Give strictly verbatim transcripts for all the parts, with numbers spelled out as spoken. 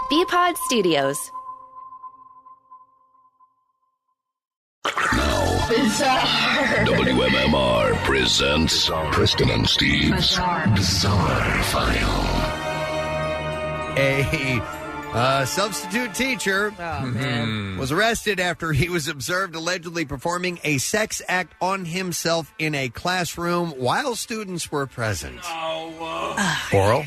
B-Pod Studios. Bizarre. W M M R presents Bizarre. Preston and Steve's Bizarre, Bizarre File. A uh, substitute teacher oh, man. was arrested after he was observed allegedly performing a sex act on himself in a classroom while students were present. Oh, uh, Oral?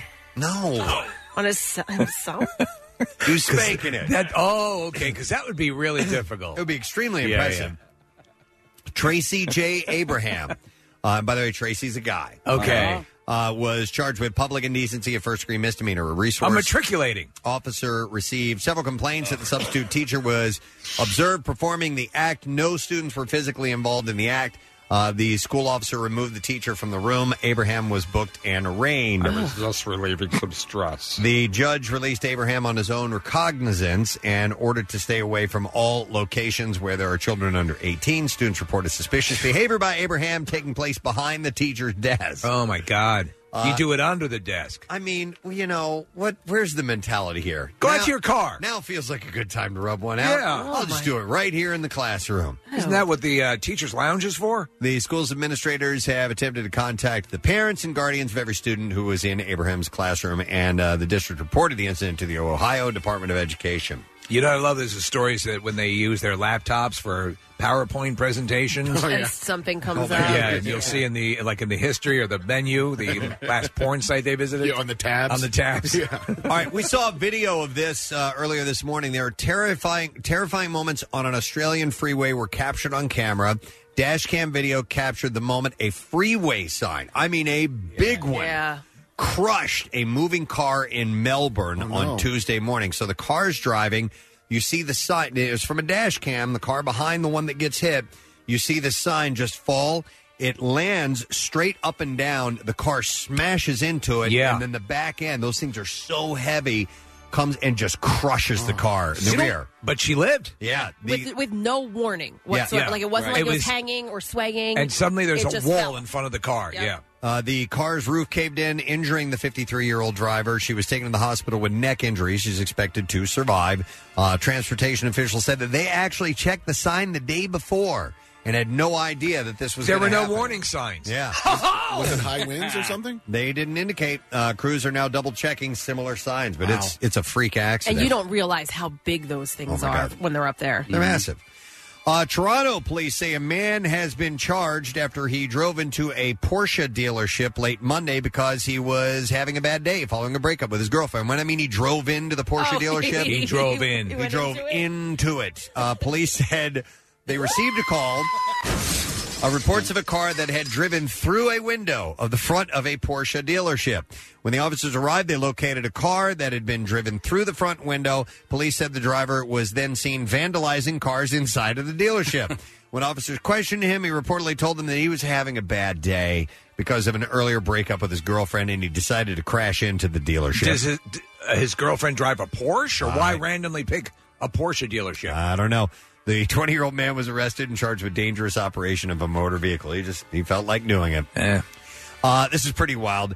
No. On his, himself? He was spanking it. That, oh, okay, because that would be really difficult. It would be extremely Yeah, impressive. Yeah. Tracy J. Abraham. Uh, by the way, Tracy's a guy. Okay. Uh, was charged with public indecency, a first-degree misdemeanor. A resource I'm matriculating. officer received several complaints that the substitute teacher was observed performing the act. No students were physically involved in the act. Uh, the school officer removed the teacher from the room. Abraham was booked and arraigned. I was just relieving some stress. The judge released Abraham on his own recognizance and ordered to stay away from all locations where there are children under eighteen. Students reported suspicious behavior by Abraham taking place behind the teacher's desk. Oh, my God. Uh, you do it under the desk. I mean, well, you know, what? Where's the mentality here? Go now, out to your car. Now feels like a good time to rub one out. Yeah. I'll Oh, just my- do it right here in the classroom. Isn't that what the uh, teacher's lounge is for? The school's administrators have attempted to contact the parents and guardians of every student who was in Abraham's classroom, and uh, the district reported the incident to the Ohio Department of Education. You know, I love those stories that when they use their laptops for PowerPoint presentations. Oh, yeah. And something comes oh, up. Yeah, and you'll see in the like in the history or the menu, the last porn site they visited. Yeah, on the tabs. On the tabs. Yeah. All right, we saw a video of this uh, earlier this morning. There are terrifying, terrifying moments on an Australian freeway were captured on camera. Dash cam video captured the moment a freeway sign, I mean a big one, Yeah. crushed a moving car in Melbourne Oh, no. on Tuesday morning. So the car's driving. You see the sign. It was from a dash cam, the car behind the one that gets hit. You see the sign just fall. It lands straight up and down. The car smashes into it. Yeah. And then the back end, those things are so heavy, comes and just crushes the car in the You know, rear. But she lived. Yeah. The, With, with no warning whatsoever. Yeah. Like, it wasn't Right. like it It was, was- hanging or swaying. And suddenly there's It a just wall fell. in front of the car. Yep. Yeah. Uh, the car's roof caved in, injuring the fifty-three-year-old driver. She was taken to the hospital with neck injuries. She's expected to survive. Uh, transportation officials said that they actually checked the sign the day before and had no idea that this was There gonna were no happen. warning signs. Yeah. Was it high winds or something? They didn't indicate. Uh, crews are now double-checking similar signs, but it's it's a freak accident. And you don't realize how big those things Oh, my are God. when they're up there. They're massive. Uh, Toronto police say a man has been charged after he drove into a Porsche dealership late Monday because he was having a bad day following a breakup with his girlfriend. When I mean he drove into the Porsche Oh, dealership, He drove in. He he went drove into it? into it. Uh, police said they received a call. Uh, reports of a car that had driven through a window of the front of a Porsche dealership. When the officers arrived, they located a car that had been driven through the front window. Police said the driver was then seen vandalizing cars inside of the dealership. When officers questioned him, he reportedly told them that he was having a bad day because of an earlier breakup with his girlfriend, and he decided to crash into the dealership. Does his, d- uh, his girlfriend drive a Porsche, or why I- randomly pick a Porsche dealership? I don't know. The twenty-year-old man was arrested and charged with dangerous operation of a motor vehicle. He just he felt like doing it. Eh. Uh, this is pretty wild.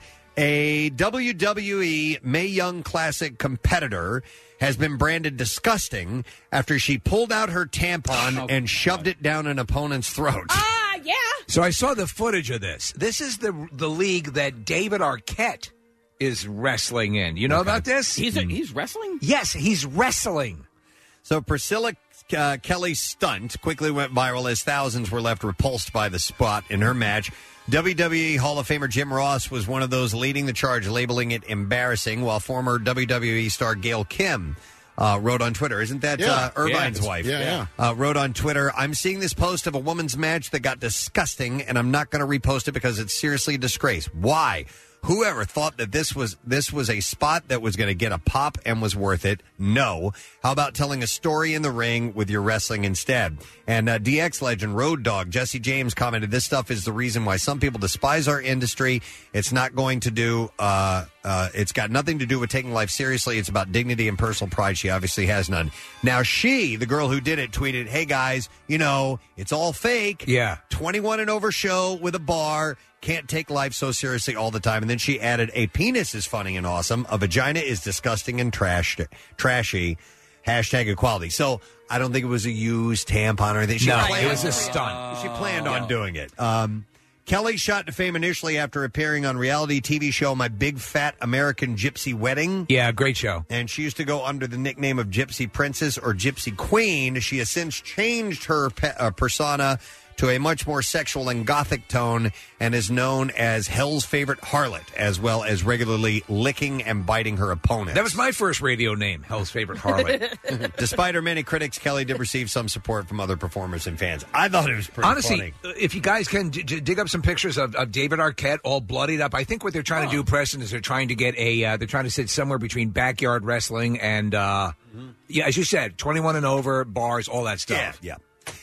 A W W E Mae Young Classic competitor has been branded disgusting after she pulled out her tampon Oh, and shoved it down an opponent's throat. Ah, yeah. So I saw the footage of this. This is the the league that David Arquette is wrestling in. You know Okay. about this? He's a, he's wrestling? Yes, he's wrestling. So Priscilla uh, Kelly's stunt quickly went viral as thousands were left repulsed by the spot in her match. W W E Hall of Famer Jim Ross was one of those leading the charge, labeling it embarrassing, while former W W E star Gail Kim uh, wrote on Twitter. Isn't that Yeah. uh, Irvine's Yeah. wife? Yeah, yeah. Uh, wrote on Twitter, I'm seeing this post of a woman's match that got disgusting, and I'm not going to repost it because it's seriously a disgrace. Why? Whoever thought that this was this was a spot that was going to get a pop and was worth it? No. How about telling a story in the ring with your wrestling instead? And uh, D X legend Road Dogg Jesse James commented, "This stuff is the reason why some people despise our industry. It's not going to do. Uh, Uh, it's got nothing to do with taking life seriously. It's about dignity and personal pride. She obviously has none. Now, she, the girl who did it, tweeted, hey, guys, you know, it's all fake. Yeah. twenty-one and over show with a bar. Can't take life so seriously all the time. And then she added, a penis is funny and awesome. A vagina is disgusting and trash, trashy. Hashtag equality. So I don't think it was a used tampon or anything. She No, planned, it was a stunt. She planned on doing it. Um, Kelly shot to fame initially after appearing on reality T V show My Big Fat American Gypsy Wedding. Yeah, great show. And she used to go under the nickname of Gypsy Princess or Gypsy Queen. She has since changed her pe- uh, persona to a much more sexual and gothic tone and is known as Hell's Favorite Harlot, as well as regularly licking and biting her opponents. That was my first radio name, Hell's Favorite Harlot. Despite her many critics, Kelly did receive some support from other performers and fans. I thought it was pretty Honestly, funny. if you guys can d- d- dig up some pictures of, of David Arquette all bloodied up, I think what they're trying Oh. to do, Preston, is they're trying to get a, uh, they're trying to sit somewhere between backyard wrestling and, uh, Mm-hmm. yeah, as you said, twenty-one and over, bars, all that stuff. Yeah, yeah.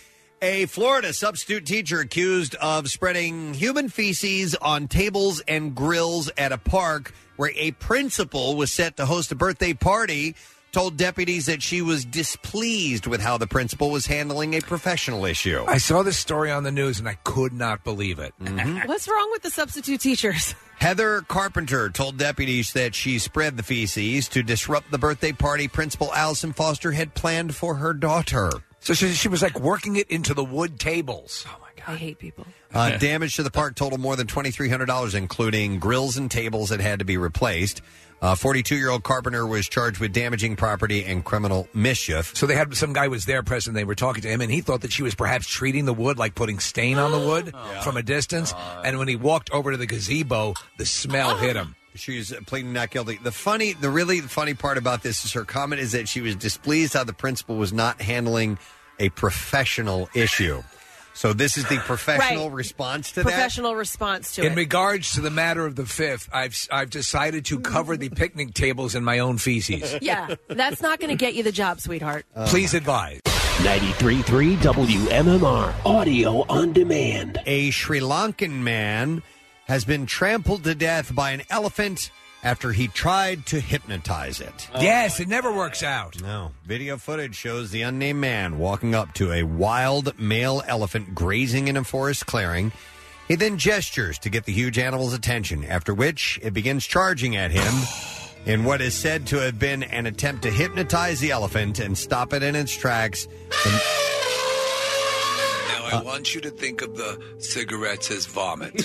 A Florida substitute teacher accused of spreading human feces on tables and grills at a park where a principal was set to host a birthday party told deputies that she was displeased with how the principal was handling a professional issue. I saw this story on the news and I could not believe it. Mm-hmm. What's wrong with the substitute teachers? Heather Carpenter told deputies that she spread the feces to disrupt the birthday party Principal Allison Foster had planned for her daughter. So she, she was like working it into the wood tables. Oh, my God. I hate people. Uh, damage to the park totaled more than twenty-three hundred dollars, including grills and tables that had to be replaced. Uh, forty-two-year-old Carpenter was charged with damaging property and criminal mischief. So they had some guy was there present. They were talking to him, and he thought that she was perhaps treating the wood like putting stain on the wood from a distance. And when he walked over to the gazebo, the smell hit him. She's pleading not guilty. The funny, the really funny part about this is her comment is that she was displeased how the principal was not handling a professional issue. So this is the professional Right. response to Professional response to In it. regards to the matter of the fifth, I've I've decided to cover the picnic tables in my own feces. Yeah, that's not going to get you the job, sweetheart. Please advise. ninety-three point three W M M R, audio on demand. that. A Sri Lankan man has been trampled to death by an elephant after he tried to hypnotize it. Yes, it never works out. No. Video footage shows the unnamed man walking up to a wild male elephant grazing in a forest clearing. He then gestures to get the huge animal's attention, after which it begins charging at him in what is said to have been an attempt to hypnotize the elephant and stop it in its tracks. The- Now I want you to think of the cigarettes as vomit.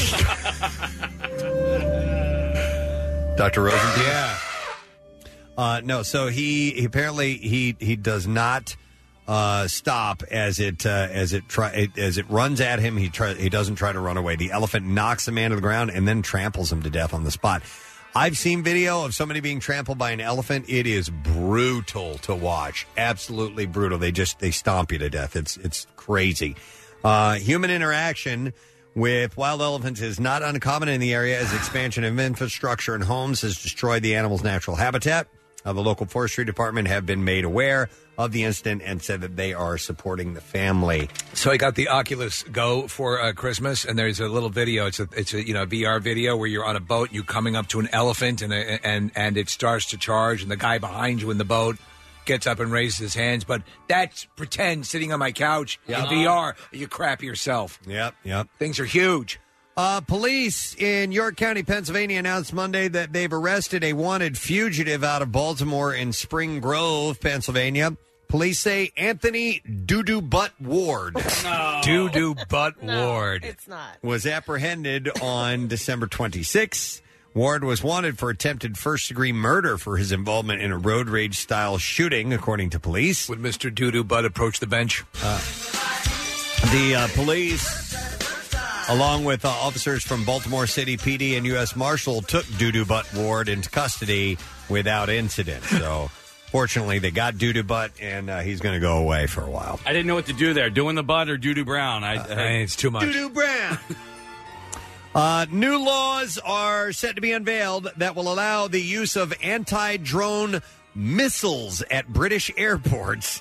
Doctor Rosenberg? Yeah. Uh, no, so he, he apparently he he does not uh, stop as it uh, as it try it, as it runs at him. He try, he doesn't try to run away. The elephant knocks the man to the ground and then tramples him to death on the spot. I've seen video of somebody being trampled by an elephant. It is brutal to watch. Absolutely brutal. They just they stomp you to death. It's it's crazy. Uh, human interaction with wild elephants is not uncommon in the area, as expansion of infrastructure and homes has destroyed the animal's natural habitat. Uh, the local forestry department have been made aware of the incident and said that they are supporting the family. So I got the Oculus Go for uh, Christmas, and there's a little video. It's a it's a you know V R video where you're on a boat, you're coming up to an elephant, and a, and and it starts to charge, and the guy behind you in the boat gets up and raises his hands. But that's pretend sitting on my couch in V R. You crap yourself. Yep, yep. Things are huge. Uh, police in York County, Pennsylvania, announced Monday that they've arrested a wanted fugitive out of Baltimore in Spring Grove, Pennsylvania. Police say Anthony Doo-Doo Butt Ward Doo-Doo Butt Ward. It's not. was apprehended on December twenty-sixth. Ward was wanted for attempted first-degree murder for his involvement in a road rage-style shooting, according to police. Would Mister Doo-Doo Butt approach the bench? Uh, the uh, police, along with uh, officers from Baltimore City P D and U S Marshal, took Doo-Doo Butt Ward into custody without incident. So, fortunately, they got Doo-Doo Butt, and uh, he's going to go away for a while. I didn't know what to do there. Doing the butt or Doo-Doo Brown? I, Uh, I, it's too much. Doo-Doo Brown. Uh, new laws are set to be unveiled that will allow the use of anti-drone missiles at British airports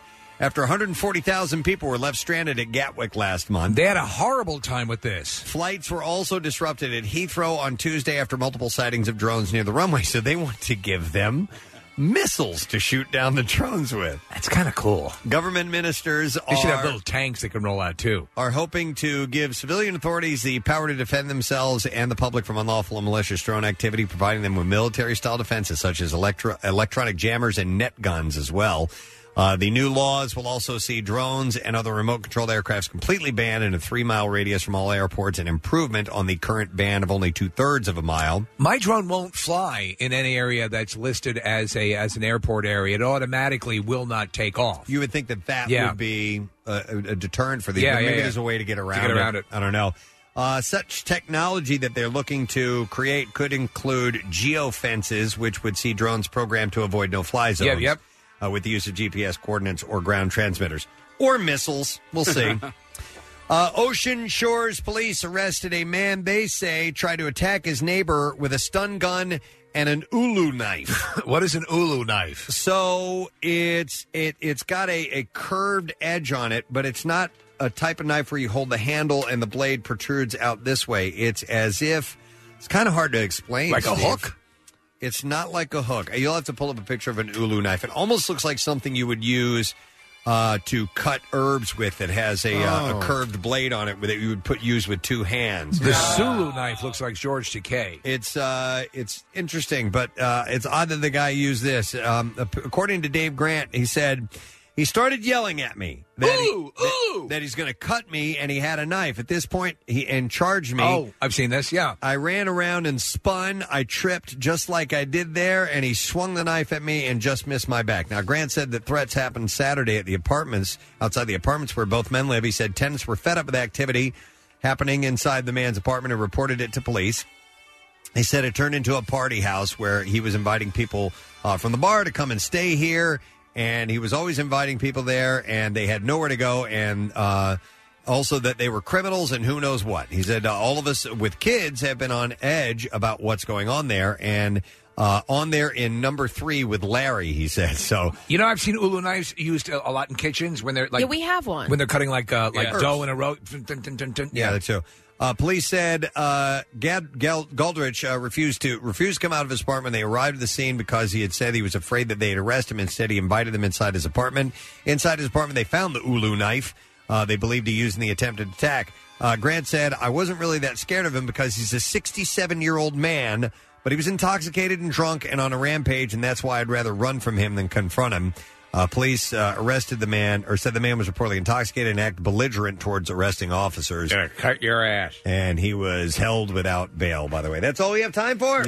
after one hundred forty thousand people were left stranded at Gatwick last month. They had a horrible time with this. Flights were also disrupted at Heathrow on Tuesday after multiple sightings of drones near the runway, so they want to give them missiles to shoot down the drones with. That's kind of cool. Government ministers They are, should have little tanks that can roll out, too. are hoping to give civilian authorities the power to defend themselves and the public from unlawful and malicious drone activity, providing them with military-style defenses such as electro- electronic jammers and net guns as well. Uh, the new laws will also see drones and other remote-controlled aircrafts completely banned in a three-mile radius from all airports, an improvement on the current ban of only two-thirds of a mile. My drone won't fly in any area that's listed as a as an airport area. It automatically will not take off. You would think that that Yeah. would be a, a, a deterrent for these. Yeah, but yeah, maybe yeah. there's a way to get around, get around it. I don't know. Uh, such technology that they're looking to create could include geofences, which would see drones programmed to avoid no-fly zones. Yep, yep. Uh, with the use of G P S coordinates or ground transmitters. Or missiles. We'll see. uh, Ocean Shores police arrested a man they say tried to attack his neighbor with a stun gun and an ulu knife. What is an ulu knife? So it's it it's got a, a curved edge on it, but it's not a type of knife where you hold the handle and the blade protrudes out this way. It's as if it's kind of hard to explain. Like a Steve. hook? It's not like a hook. You'll have to pull up a picture of an ulu knife. It almost looks like something you would use uh, to cut herbs with. It has a, uh, Oh. a curved blade on it that you would put use with two hands. The Sulu knife looks like George Takei. It's uh, it's interesting, but uh, it's odd that the guy used this. Um, according to Dave Grant, he said he started yelling at me that, Ooh, he, that, that he's going to cut me, and he had a knife. At this point, he and charged me. Oh, I've seen this, yeah. I ran around and spun. I tripped just like I did there, and he swung the knife at me and just missed my back. Now, Grant said that threats happened Saturday at the apartments, outside the apartments where both men live. He said tenants were fed up with activity happening inside the man's apartment and reported it to police. He said it turned into a party house where he was inviting people uh, from the bar to come and stay here, and he was always inviting people there, and they had nowhere to go, and uh, also that they were criminals and who knows what. He said uh, all of us with kids have been on edge about what's going on there, and uh, on there in number three with Larry, he said. So You know, I've seen ulu knives used a a lot in kitchens when they're like yeah, we have one. when they're cutting like uh, like Yeah. dough in a row. Dun, dun, dun, dun. Yeah, that's true. Uh, police said uh, Gad, Gal, Goldrich uh, refused to refused to come out of his apartment. They arrived at the scene because he had said he was afraid that they'd arrest him. Instead, he invited them inside his apartment. Inside his apartment, they found the ulu knife uh, they believed he used in the attempted attack. Uh, Grant said, I wasn't really that scared of him because he's a sixty-seven-year-old man, but he was intoxicated and drunk and on a rampage, and that's why I'd rather run from him than confront him. Uh, police uh, arrested the man, or said the man was reportedly intoxicated and acted belligerent towards arresting officers. Gonna cut your ass. And he was held without bail, by the way. That's all we have time for?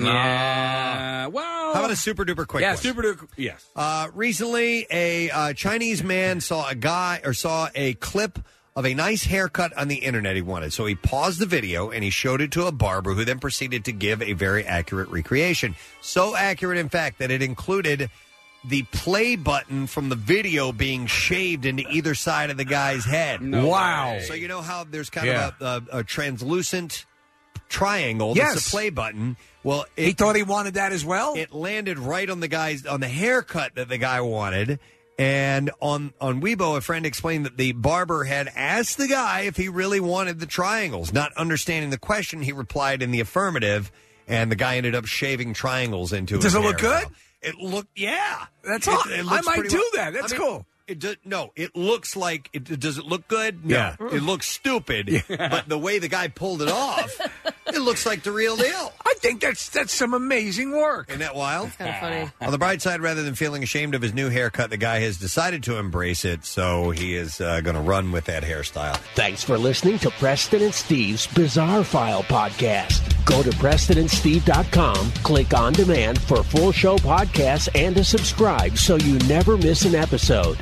Yeah. Well. How about a super duper quick Yeah, one? super duper. Yes. Uh, recently, a uh, Chinese man saw a guy, or saw a clip of a nice haircut on the internet he wanted. So he paused the video and he showed it to a barber who then proceeded to give a very accurate recreation. So accurate, in fact, that it included the play button from the video being shaved into either side of the guy's head. No Wow. way. So you know how there's kind Yeah. of a, a, a translucent triangle Yes. that's a play button? Well, it, He thought he wanted that as well? it landed right on the guy's on the haircut that the guy wanted. And on on Weibo, a friend explained that the barber had asked the guy if he really wanted the triangles. Not understanding the question, he replied in the affirmative, and the guy ended up shaving triangles into Does his it look hair. good? It looked, yeah. That's It- all. it I looks might pretty do well. that. That's I mean, cool. It does, no, it looks like, it, does it look good? No. Yeah. It looks stupid, but the way the guy pulled it off, it looks like the real deal. I think that's that's some amazing work. Isn't that wild? Kind of funny. On the bright side, rather than feeling ashamed of his new haircut, the guy has decided to embrace it, so he is uh, going to run with that hairstyle. Thanks for listening to Preston and Steve's Bizarre File podcast. Go to Preston and Steve dot com, click on demand for full show podcasts and to subscribe so you never miss an episode.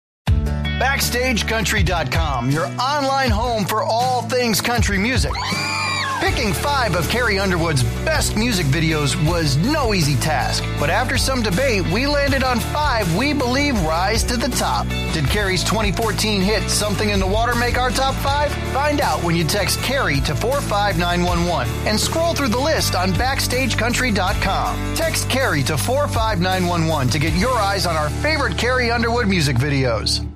Backstage Country dot com, your online home for all things country music. Picking five of Carrie Underwood's best music videos was no easy task, but after some debate, we landed on five we believe rise to the top. Did Carrie's twenty fourteen hit Something in the Water make our top five? Find out when you text Carrie to four five nine one one and scroll through the list on Backstage Country dot com. Text Carrie to four five nine one one to get your eyes on our favorite Carrie Underwood music videos.